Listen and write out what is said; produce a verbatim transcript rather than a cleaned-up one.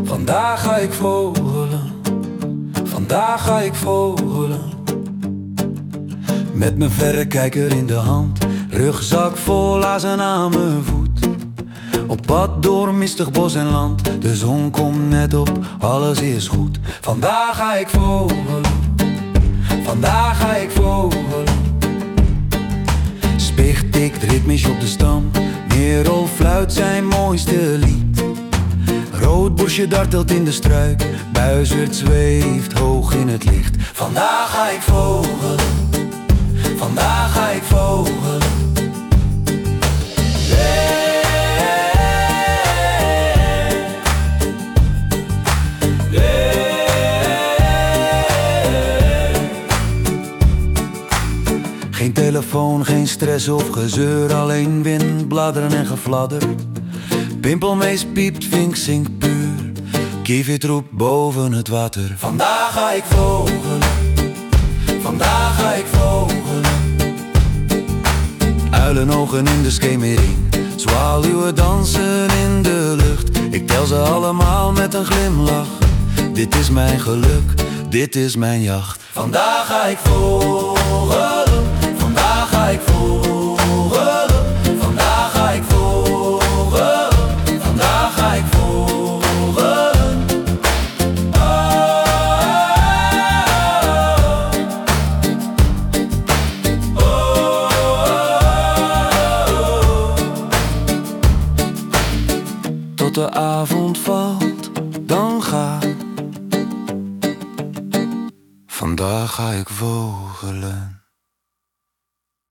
Vandaag ga ik vogelen, vandaag ga ik vogelen. Met mijn verrekijker in de hand, rugzak vol lazen aan mijn voet. Op pad door mistig bos en land, de zon komt net op, alles is goed. Vandaag ga ik vogelen, vandaag ga ik vogelen. Spicht tikt ritmisch op de stam, merel fluit zijn mooiste lied. Roodborstje dartelt in de struik, buizerd zweeft hoog in het licht. Vandaag ga ik vogelen, vandaag ga ik vogelen. Hey, hey. Geen telefoon, geen stress of gezeur, alleen wind, bladeren en gefladder. Pimpelmees piept, vink zingt puur, kievit roept boven het water. Vandaag ga ik vogelen, vandaag ga ik vogelen. Uilenogen in de schemering, zwaluwen dansen in de lucht. Ik tel ze allemaal met een glimlach. Dit is mijn geluk, dit is mijn jacht. Vandaag ga ik vogelen, vandaag ga ik vogelen. Vandaag ga ik vogelen, vandaag ga ik vogelen. Oh, oh, oh. Tot de avond valt, dan ga. Vandaag ga ik vogelen.